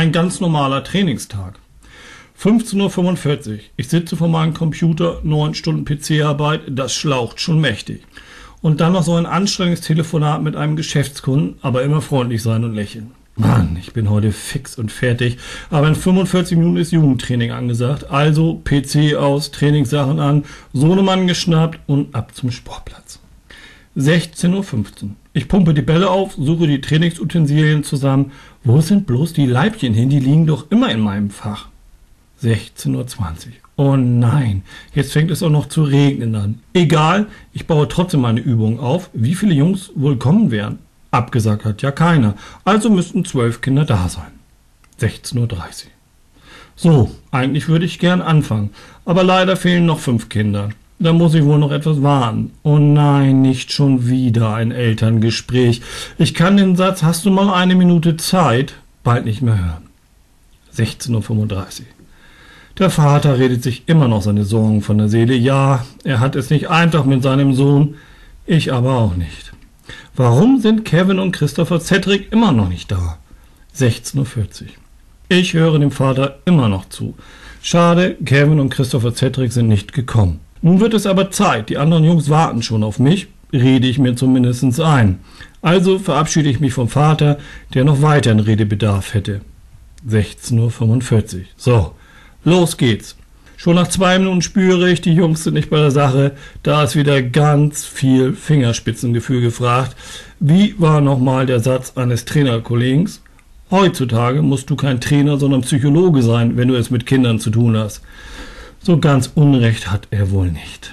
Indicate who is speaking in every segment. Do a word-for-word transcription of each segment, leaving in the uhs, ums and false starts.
Speaker 1: Ein ganz normaler Trainingstag. fünfzehn Uhr fünfundvierzig. Ich sitze vor meinem Computer, neun Stunden P C-Arbeit, das schlaucht schon mächtig. Und dann noch so ein anstrengendes Telefonat mit einem Geschäftskunden, aber immer freundlich sein und lächeln. Mann, ich bin heute fix und fertig, aber in fünfundvierzig Minuten ist Jugendtraining angesagt. Also P C aus, Trainingssachen an, Sohnemann geschnappt und ab zum Sportplatz. sechzehn Uhr fünfzehn. Ich pumpe die Bälle auf, suche die Trainingsutensilien zusammen. Wo sind bloß die Leibchen hin? Die liegen doch immer in meinem Fach. sechzehn Uhr zwanzig. Oh nein, jetzt fängt es auch noch zu regnen an. Egal, ich baue trotzdem meine Übungen auf. Wie viele Jungs wohl kommen werden? Abgesagt hat ja keiner, also müssten zwölf Kinder da sein. sechzehn Uhr dreißig. So, eigentlich würde ich gern anfangen, aber leider fehlen noch fünf Kinder. Da muss ich wohl noch etwas warten. Oh nein, nicht schon wieder ein Elterngespräch. Ich kann den Satz, hast du mal eine Minute Zeit, bald nicht mehr hören. sechzehn Uhr fünfunddreißig. Der Vater redet sich immer noch seine Sorgen von der Seele. Ja, er hat es nicht einfach mit seinem Sohn, ich aber auch nicht. Warum sind Kevin und Christopher Cedric immer noch nicht da? sechzehn Uhr vierzig. Ich höre dem Vater immer noch zu. Schade, Kevin und Christopher Cedric sind nicht gekommen. Nun wird es aber Zeit, die anderen Jungs warten schon auf mich, rede ich mir zumindest ein. Also verabschiede ich mich vom Vater, der noch weiteren Redebedarf hätte. sechzehn Uhr fünfundvierzig. So, los geht's. Schon nach zwei Minuten spüre ich, die Jungs sind nicht bei der Sache. Da ist wieder ganz viel Fingerspitzengefühl gefragt. Wie war nochmal der Satz eines Trainerkollegen? Heutzutage musst du kein Trainer, sondern Psychologe sein, wenn du es mit Kindern zu tun hast. So ganz Unrecht hat er wohl nicht.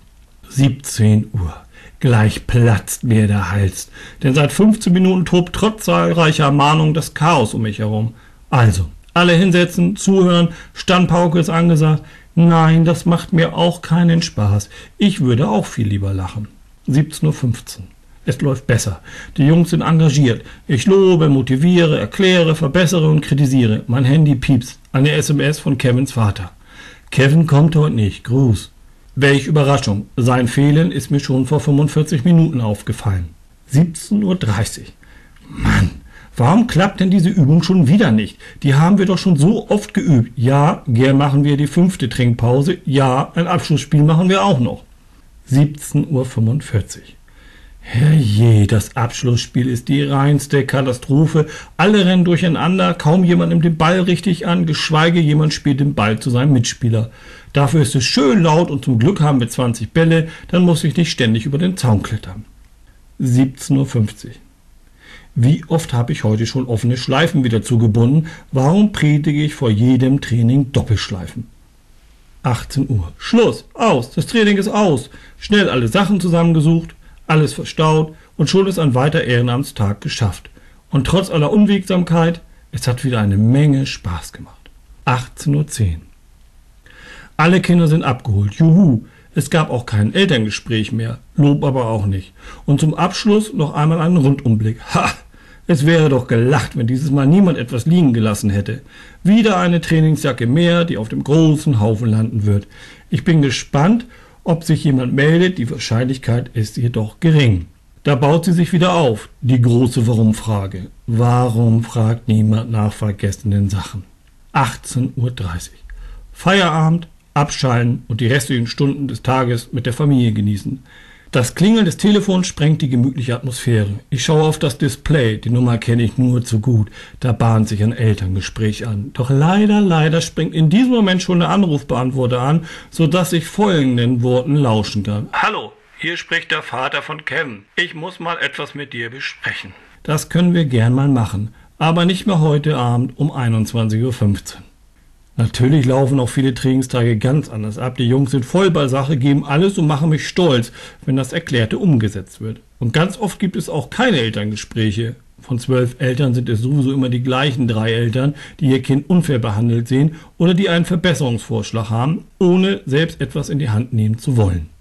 Speaker 1: siebzehn Uhr. Gleich platzt mir der Hals. Denn seit fünfzehn Minuten tobt trotz zahlreicher Ermahnungen das Chaos um mich herum. Also, alle hinsetzen, zuhören, Standpauke ist angesagt. Nein, das macht mir auch keinen Spaß. Ich würde auch viel lieber lachen. siebzehn Uhr fünfzehn. Es läuft besser. Die Jungs sind engagiert. Ich lobe, motiviere, erkläre, verbessere und kritisiere. Mein Handy piepst. Eine S M S von Kevins Vater. Kevin kommt heute nicht. Gruß. Welch Überraschung. Sein Fehlen ist mir schon vor fünfundvierzig Minuten aufgefallen. siebzehn Uhr dreißig. Mann. Warum klappt denn diese Übung schon wieder nicht? Die haben wir doch schon so oft geübt. Ja, gern machen wir die fünfte Trinkpause. Ja, ein Abschlussspiel machen wir auch noch. siebzehn Uhr fünfundvierzig. Herrje, das Abschlussspiel ist die reinste Katastrophe. Alle rennen durcheinander, kaum jemand nimmt den Ball richtig an, geschweige jemand spielt den Ball zu seinem Mitspieler. Dafür ist es schön laut und zum Glück haben wir zwanzig Bälle, dann muss ich nicht ständig über den Zaun klettern. siebzehn Uhr fünfzig. Wie oft habe ich heute schon offene Schleifen wieder zugebunden? Warum predige ich vor jedem Training Doppelschleifen? achtzehn Uhr. Schluss, aus, das Training ist aus. Schnell alle Sachen zusammengesucht, alles verstaut und schon ist ein weiter Ehrenamtstag geschafft. Und trotz aller Unwegsamkeit, es hat wieder eine Menge Spaß gemacht. achtzehn Uhr zehn. Alle Kinder sind abgeholt, juhu. Es gab auch kein Elterngespräch mehr, Lob aber auch nicht. Und zum Abschluss noch einmal einen Rundumblick. Ha! Es wäre doch gelacht, wenn dieses Mal niemand etwas liegen gelassen hätte. Wieder eine Trainingsjacke mehr, die auf dem großen Haufen landen wird. Ich bin gespannt, ob sich jemand meldet, die Wahrscheinlichkeit ist jedoch gering. Da baut sie sich wieder auf, die große Warum-Frage. Warum fragt niemand nach vergessenen Sachen? achtzehn Uhr dreißig. Feierabend, abschalten und die restlichen Stunden des Tages mit der Familie genießen. Das Klingeln des Telefons sprengt die gemütliche Atmosphäre. Ich schaue auf das Display, die Nummer kenne ich nur zu gut. Da bahnt sich ein Elterngespräch an. Doch leider, leider springt in diesem Moment schon der Anrufbeantworter an, sodass ich folgenden Worten lauschen kann. Hallo, hier spricht der Vater von Kevin. Ich muss mal etwas mit dir besprechen. Das können wir gern mal machen, aber nicht mehr heute Abend um einundzwanzig Uhr fünfzehn. Natürlich laufen auch viele Trainingstage ganz anders ab. Die Jungs sind voll bei Sache, geben alles und machen mich stolz, wenn das Erklärte umgesetzt wird. Und ganz oft gibt es auch keine Elterngespräche. Von zwölf Eltern sind es sowieso immer die gleichen drei Eltern, die ihr Kind unfair behandelt sehen oder die einen Verbesserungsvorschlag haben, ohne selbst etwas in die Hand nehmen zu wollen.